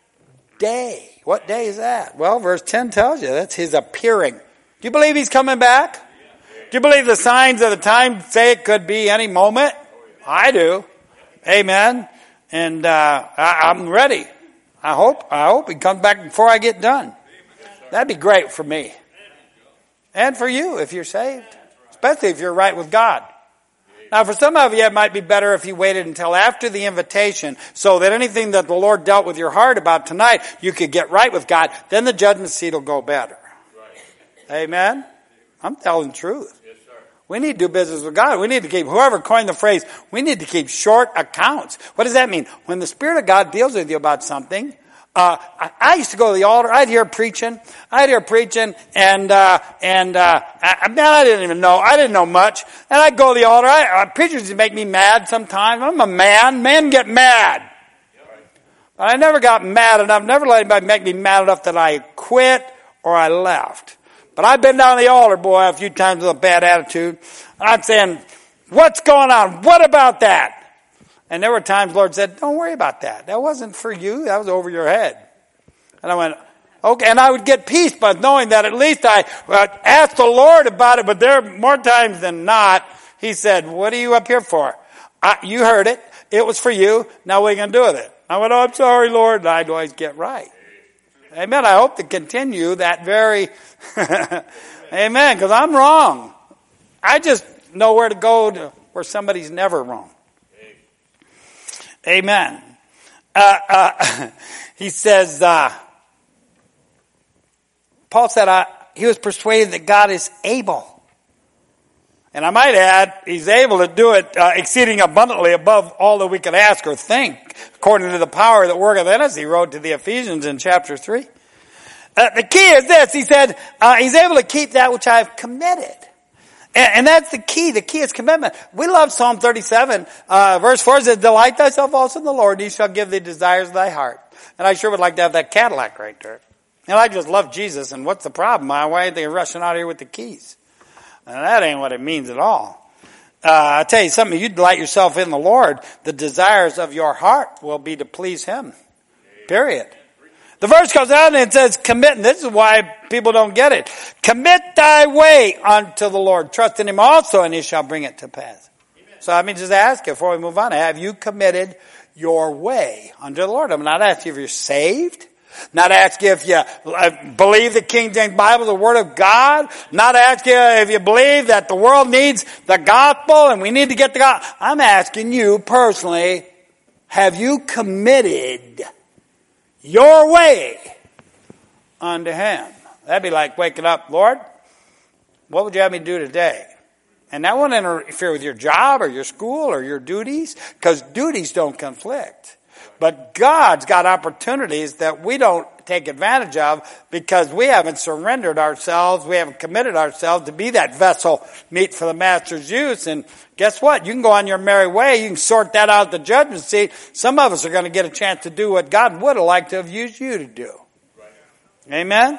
day. What day is that? Well, verse ten tells you that's his appearing. Do you believe he's coming back? Do you believe the signs of the time say it could be any moment? I do. Amen. And uh, I, I'm ready. I hope I hope he comes back before I get done. That'd be great for me. And for you if you're saved. Especially if you're right with God. Now for some of you it might be better if you waited until after the invitation so that anything that the Lord dealt with your heart about tonight, you could get right with God. Then the judgment seat will go better. Amen? I'm telling the truth. We need to do business with God. We need to keep, whoever coined the phrase, we need to keep short accounts. What does that mean? When the Spirit of God deals with you about something, uh, I, I used to go to the altar, I'd hear preaching, I'd hear preaching, and, uh, and, uh, I, man, I didn't even know, I didn't know much, and I'd go to the altar, I, uh, preachers used to make me mad sometimes. I'm a man, men get mad. But I never got mad enough, never let anybody make me mad enough that I quit or I left. But I've been down the altar, boy, a few times with a bad attitude. I'm saying, what's going on? What about that? And there were times the Lord said, don't worry about that. That wasn't for you. That was over your head. And I went, okay. And I would get peace by knowing that at least I uh, asked the Lord about it. But there, more times than not, He said, what are you up here for? I, you heard it. It was for you. Now what are you going to do with it? I went, oh, I'm sorry, Lord. And I'd always get right. Amen. I hope to continue that very, amen, because I'm wrong. I just know where to go to where somebody's never wrong. Amen. Uh, uh, he says, uh, Paul said, uh, he was persuaded that God is able. And I might add, he's able to do it uh, exceeding abundantly above all that we could ask or think, according to the power that worketh in us, he wrote to the Ephesians in chapter three. Uh, the key is this, he said, uh, he's able to keep that which I've committed. And, and that's the key. The key is commitment. We love Psalm thirty-seven, uh, verse four says, delight thyself also in the Lord, he shall give thee desires of thy heart. And I sure would like to have that Cadillac right there. And I just love Jesus, and what's the problem? Why ain't they rushing out here with the keys? And that ain't what it means at all. Uh, I tell you something, you delight yourself in the Lord, the desires of your heart will be to please Him. Period. The verse goes on and it says commit, and this is why people don't get it. Commit thy way unto the Lord. Trust in Him also, and He shall bring it to pass. Amen. So I mean, just ask you before we move on, have you committed your way unto the Lord? I'm not asking if you're saved. Not ask you if you believe the King James Bible, the Word of God. Not ask you if you believe that the world needs the gospel and we need to get the gospel. I'm asking you personally, have you committed your way unto Him? That'd be like waking up, Lord, what would you have me do today? And that won't interfere with your job or your school or your duties, because duties don't conflict. But God's got opportunities that we don't take advantage of because we haven't surrendered ourselves. We haven't committed ourselves to be that vessel meet for the Master's use. And guess what? You can go on your merry way. You can sort that out at the judgment seat. Some of us are going to get a chance to do what God would have liked to have used you to do. Amen?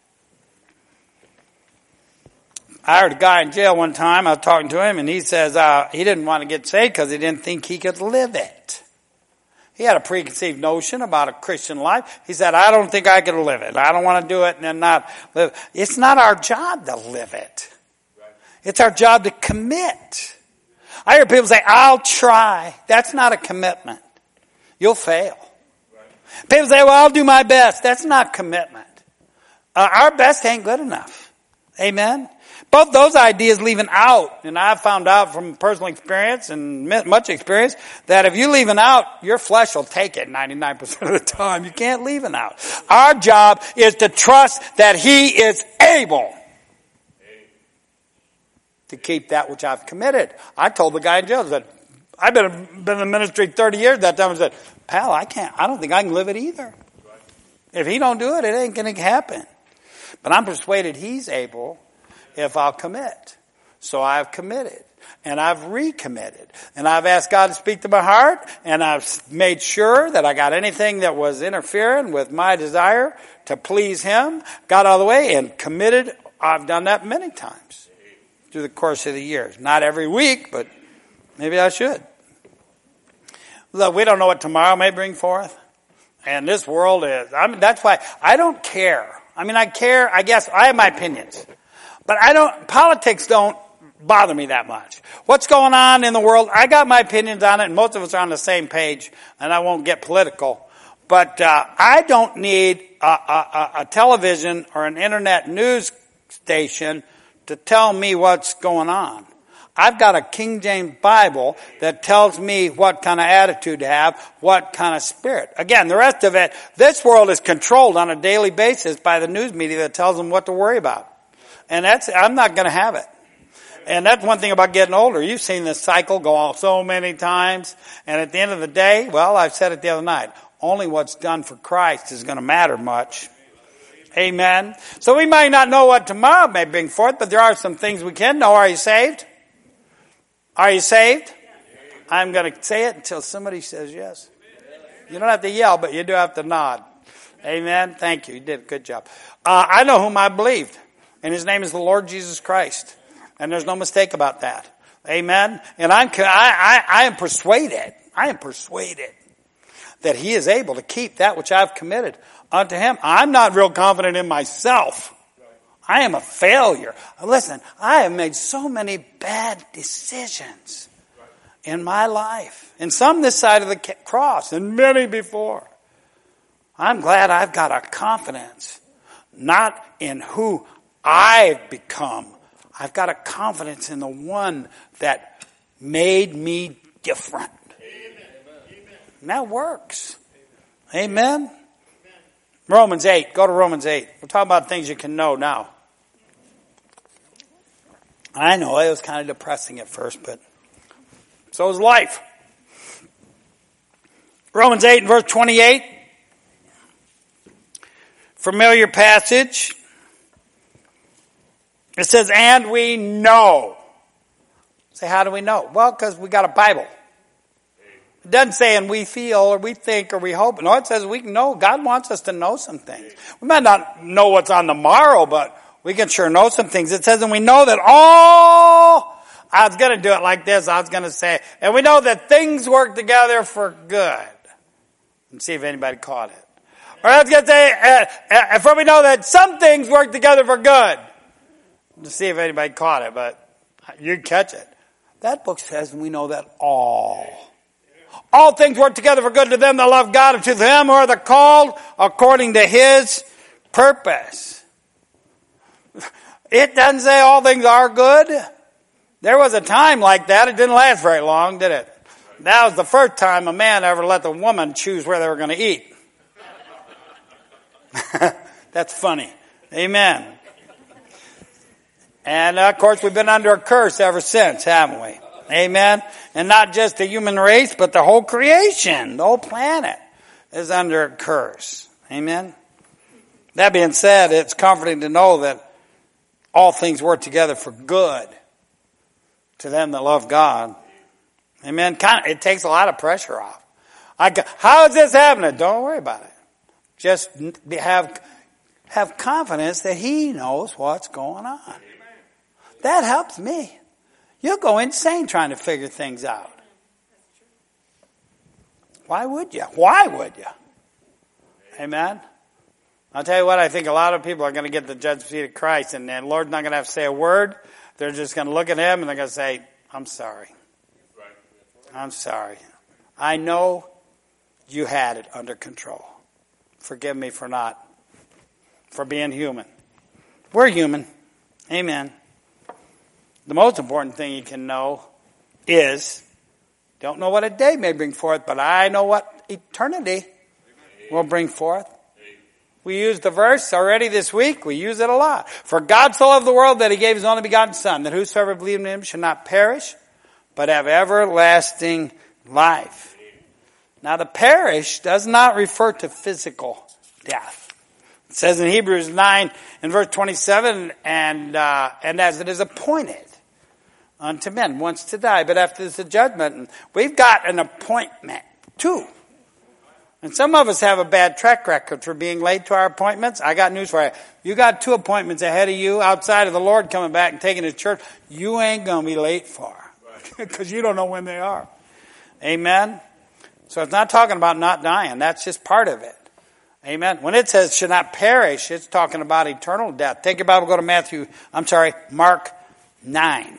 I heard a guy in jail one time. I was talking to him, and he says uh, he didn't want to get saved because he didn't think he could live it. He had a preconceived notion about a Christian life. He said, I don't think I could live it. I don't want to do it and then not live. It's not our job to live it. It's our job to commit. I hear people say, I'll try. That's not a commitment. You'll fail. People say, well, I'll do my best. That's not commitment. Uh, our best ain't good enough. Amen? Both those ideas leaving out, and I've found out from personal experience and much experience, that if you leaving out, your flesh will take it ninety-nine percent of the time. You can't leave it out. Our job is to trust that He is able to keep that which I've committed. I told the guy in jail, I said, I've been, been in the ministry thirty years that time. I said, pal, I can't, I don't think I can live it either. If he don't do it, it ain't going to happen. But I'm persuaded He's able if I'll commit. So I've committed. And I've recommitted. And I've asked God to speak to my heart. And I've made sure that I got anything that was interfering with my desire to please Him, got out of the way and committed. I've done that many times through the course of the years. Not every week, but maybe I should. Look, we don't know what tomorrow may bring forth. And this world is, I mean, that's why I don't care. I mean, I care, I guess, I have my opinions. But I don't, politics don't bother me that much. What's going on in the world, I got my opinions on it, and most of us are on the same page, and I won't get political. But uh, I don't need a, a, a television or an internet news station to tell me what's going on. I've got a King James Bible that tells me what kind of attitude to have, what kind of spirit. Again, the rest of it, this world is controlled on a daily basis by the news media that tells them what to worry about. And that's, I'm not going to have it. And that's one thing about getting older. You've seen this cycle go on so many times. And at the end of the day, well, I've said it the other night, only what's done for Christ is going to matter much. Amen. So we might not know what tomorrow may bring forth, but there are some things we can know. Are you saved? Are you saved? I'm going to say it until somebody says yes. You don't have to yell, but you do have to nod. Amen. Thank you. You did a good job. Uh, I know whom I believed. And His name is the Lord Jesus Christ. And there's no mistake about that. Amen. And I'm, I, I, I am persuaded, I am persuaded that He is able to keep that which I've committed unto Him. I'm not real confident in myself. I am a failure. Listen, I have made so many bad decisions in my life. And some this side of the cross and many before. I'm glad I've got a confidence, not in who I've become. I've got a confidence in the one that made me different. And that works. Amen. Amen. Romans eight. Go to Romans eight. We're talking about things you can know now. I know it was kind of depressing at first, but so is life. Romans eight and verse twenty-eight. Familiar passage. It says, and we know. Say, how do we know? Well, because we got a Bible. It doesn't say, and we feel, or we think, or we hope. No, it says we know. God wants us to know some things. We might not know what's on the morrow, but we can sure know some things. It says, and we know that all, I was going to do it like this. I was going to say, and we know that things work together for good. And see if anybody caught it. Or I was going to say, uh, uh, for we know that some things work together for good. To see if anybody caught it, but you catch it. That book says, and we know that all. All things work together for good to them that love God and to them who are the called according to His purpose. It doesn't say all things are good. There was a time like that. It didn't last very long, did it? That was the first time a man ever let the woman choose where they were going to eat. That's funny. Amen. And of course we've been under a curse ever since, haven't we? Amen. And not just the human race, but the whole creation, the whole planet is under a curse. Amen. That being said, it's comforting to know that all things work together for good to them that love God. Amen. Kind of, it takes a lot of pressure off. I go, how is this happening? Don't worry about it. Just have, have confidence that He knows what's going on. That helps me. You'll go insane trying to figure things out. Why would you? Why would you? Amen. I'll tell you what, I think a lot of people are going to get the judgment seat of Christ, and the Lord's not going to have to say a word. They're just going to look at Him and they're going to say, I'm sorry. I'm sorry. I know you had it under control. Forgive me for not, for being human. We're human. Amen. The most important thing you can know is, don't know what a day may bring forth, but I know what eternity will bring forth. We used the verse already this week. We use it a lot. For God so loved the world that He gave His only begotten Son, that whosoever believed in Him should not perish, but have everlasting life. Now the perish does not refer to physical death. It says in Hebrews nine and verse twenty-seven, and uh, and as it is appointed unto men once to die, but after this the judgment. And we've got an appointment too. And some of us have a bad track record for being late to our appointments. I got news for you. You got two appointments ahead of you outside of the Lord coming back and taking His church. You ain't going to be late for, because you don't know when they are. Amen. So it's not talking about not dying. That's just part of it. Amen. When it says should not perish, it's talking about eternal death. Take your Bible, go to Matthew, I'm sorry, Mark nine.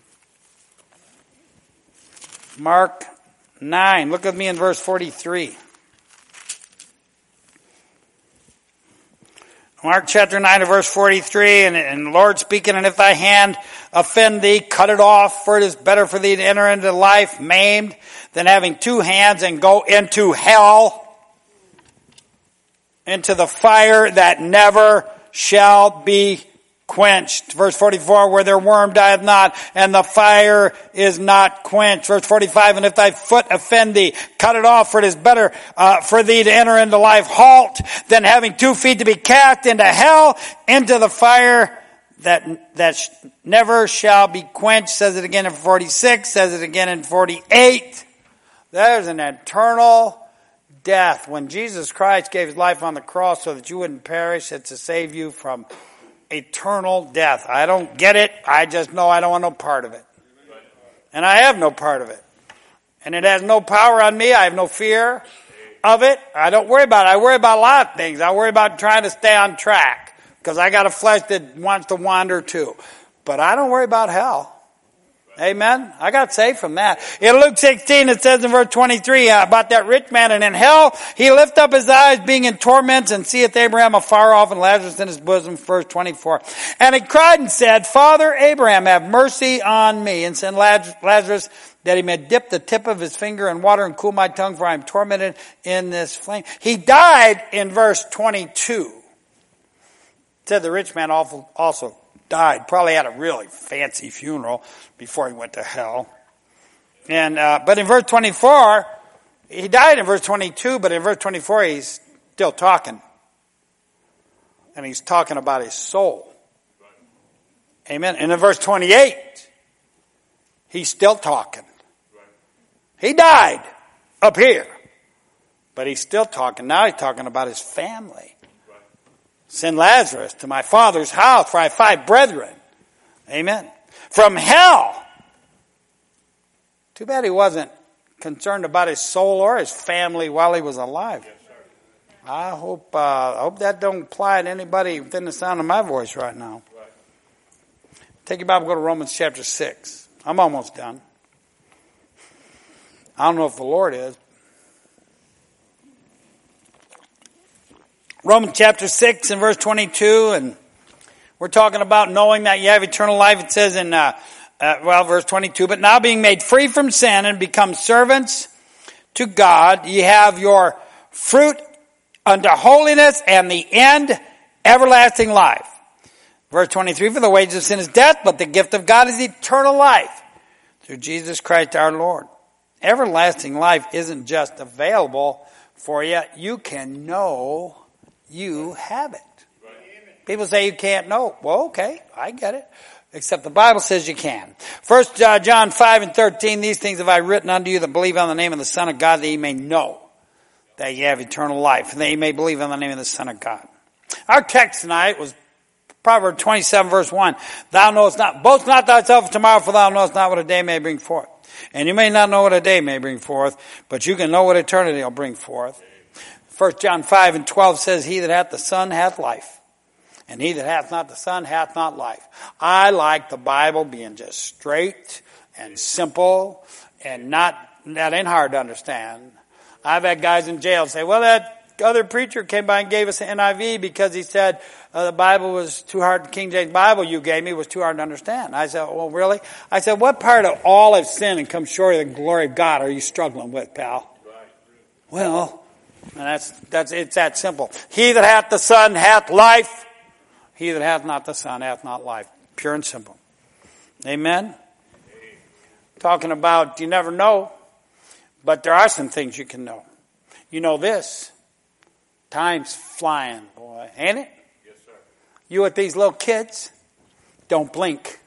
Mark nine. Look with me in verse forty-three. Mark chapter nine and verse forty-three, and, and the Lord speaking, and if thy hand offend thee, cut it off, for it is better for thee to enter into life maimed than having two hands and go into hell, into the fire that never shall be quenched. Verse forty-four, where their worm dieth not, and the fire is not quenched. Verse forty-five, and if thy foot offend thee, cut it off, for it is better uh, for thee to enter into life halt than having two feet to be cast into hell, into the fire that that sh- never shall be quenched. Says it again in forty-six, says it again in forty-eight. There's an eternal death. When Jesus Christ gave His life on the cross so that you wouldn't perish, it's to save you from eternal death. I don't get it. I just know I don't want no part of it. And I have no part of it. And it has no power on me. I have no fear of it. I don't worry about it. I worry about a lot of things. I worry about trying to stay on track, because I got a flesh that wants to wander too. But I don't worry about hell. Amen. I got saved from that. In Luke sixteen, it says in verse twenty-three uh, about that rich man, and in hell he lift up his eyes, being in torments, and seeth Abraham afar off, and Lazarus in his bosom. Verse twenty-four. And he cried and said, Father Abraham, have mercy on me, and send Lazarus that he may dip the tip of his finger in water and cool my tongue, for I am tormented in this flame. He died in verse twenty-two. It said the rich man also died. Probably had a really fancy funeral before he went to hell. And uh, but in verse twenty-four, he died in verse twenty-two, but in verse twenty-four he's still talking. And he's talking about his soul. Amen. And in verse twenty-eight, he's still talking. He died up here, but he's still talking. Now he's talking about his family. Send Lazarus to my father's house, for I have five brethren. Amen. From hell. Too bad he wasn't concerned about his soul or his family while he was alive. Yes, I hope uh, I hope that don't apply to anybody within the sound of my voice right now. Right. Take your Bible, go to Romans chapter six. I'm almost done. I don't know if the Lord is. Romans chapter six and verse twenty-two, and we're talking about knowing that you have eternal life. It says in, uh, uh, well, verse twenty-two, but now being made free from sin and become servants to God, ye have your fruit unto holiness and the end everlasting life. Verse twenty-three, for the wages of sin is death, but the gift of God is eternal life through Jesus Christ our Lord. Everlasting life isn't just available for you. You can know you have it. People say you can't know. Well, okay, I get it. Except the Bible says you can. First John five and thirteen, these things have I written unto you that believe on the name of the Son of God, that ye may know that ye have eternal life, and that ye may believe on the name of the Son of God. Our text tonight was Proverbs twenty-seven verse one. Thou knowest not, boast not thyself of tomorrow, for thou knowest not what a day may bring forth. And you may not know what a day may bring forth, but you can know what eternity will bring forth. First John five and twelve says, he that hath the Son hath life, and he that hath not the Son hath not life. I like the Bible being just straight and simple and not, that ain't hard to understand. I've had guys in jail say, well, that other preacher came by and gave us an N I V because he said uh, the Bible was too hard, the King James Bible you gave me was too hard to understand. I said, well, really? I said, what part of all have sinned and come short of the glory of God are you struggling with, pal? Well, and that's, that's, it's that simple. He that hath the Son hath life. He that hath not the Son hath not life. Pure and simple. Amen? Talking about you never know, but there are some things you can know. You know this. Time's flying, boy. Ain't it? Yes, sir. You with these little kids, don't blink.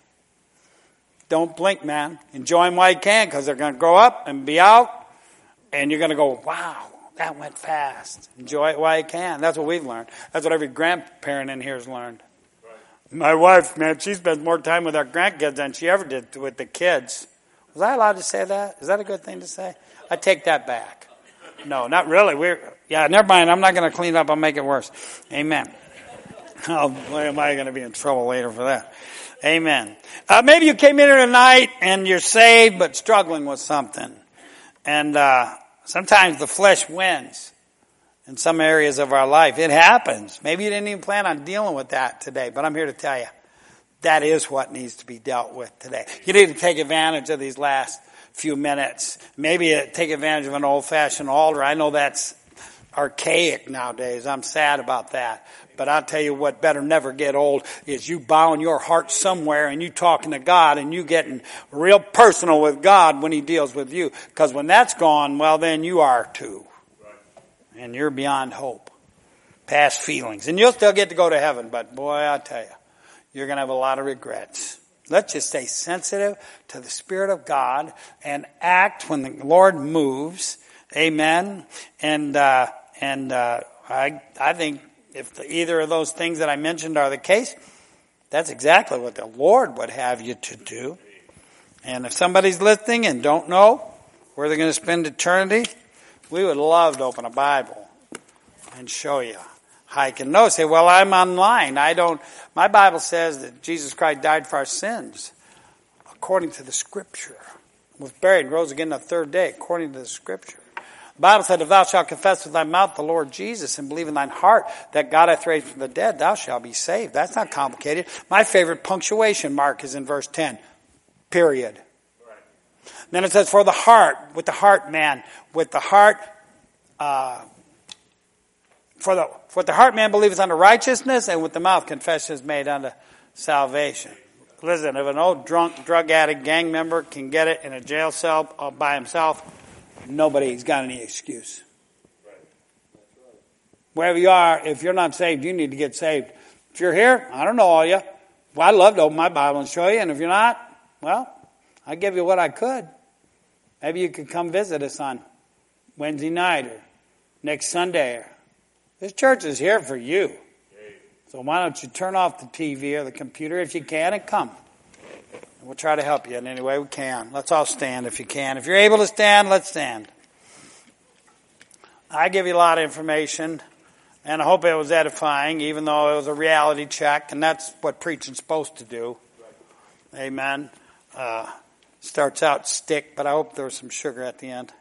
Don't blink, man. Enjoy them while you can, because they're going to grow up and be out, and you're going to go, wow. That went fast. Enjoy it while you can. That's what we've learned. That's what every grandparent in here has learned. Right. My wife, man, she spends more time with our grandkids than she ever did with the kids. Was I allowed to say that? Is that a good thing to say? I take that back. No, not really. We're yeah, never mind. I'm not going to clean up. I'll make it worse. Amen. Oh, boy, am I going to be in trouble later for that? Amen. Uh, maybe you came in here tonight and you're saved but struggling with something. And, uh, sometimes the flesh wins in some areas of our life. It happens. Maybe you didn't even plan on dealing with that today, but I'm here to tell you, that is what needs to be dealt with today. You need to take advantage of these last few minutes. Maybe take advantage of an old-fashioned altar. I know that's archaic nowadays. I'm sad about that. But I'll tell you what better never get old is you bowing your heart somewhere and you talking to God and you getting real personal with God when He deals with you. Because when that's gone, well, then you are too. And you're beyond hope. Past feelings. And you'll still get to go to heaven. But boy, I'll tell you, you're going to have a lot of regrets. Let's just stay sensitive to the Spirit of God and act when the Lord moves. Amen. And, uh, and, uh, I, I think if the, either of those things that I mentioned are the case, that's exactly what the Lord would have you to do. And if somebody's listening and don't know where they're going to spend eternity, we would love to open a Bible and show you how you can know. Say, well, I'm online. I don't, my Bible says that Jesus Christ died for our sins according to the Scripture. Was buried and rose again the third day, according to the Scripture. The Bible said, if thou shalt confess with thy mouth the Lord Jesus and believe in thine heart that God hath raised from the dead, thou shalt be saved. That's not complicated. My favorite punctuation mark is in verse ten. Period. Right. Then it says, for the heart, with the heart man, with the heart, uh, for the, for the heart man believeth unto righteousness, and with the mouth confession is made unto salvation. Listen, if an old drunk, drug addict, gang member can get it in a jail cell all by himself, nobody's got any excuse. Right. Right. Wherever you are, if you're not saved, you need to get saved. If you're here, I don't know all you. Well, I'd love to open my Bible and show you. And if you're not, well, I give you what I could. Maybe you could come visit us on Wednesday night or next Sunday. This church is here for you. So why don't you turn off the T V or the computer if you can and come. And we'll try to help you in any way we can. Let's all stand if you can. If you're able to stand, let's stand. I give you a lot of information, and I hope it was edifying, even though it was a reality check, and that's what preaching's supposed to do. Amen. Uh, starts out stick, but I hope there was some sugar at the end.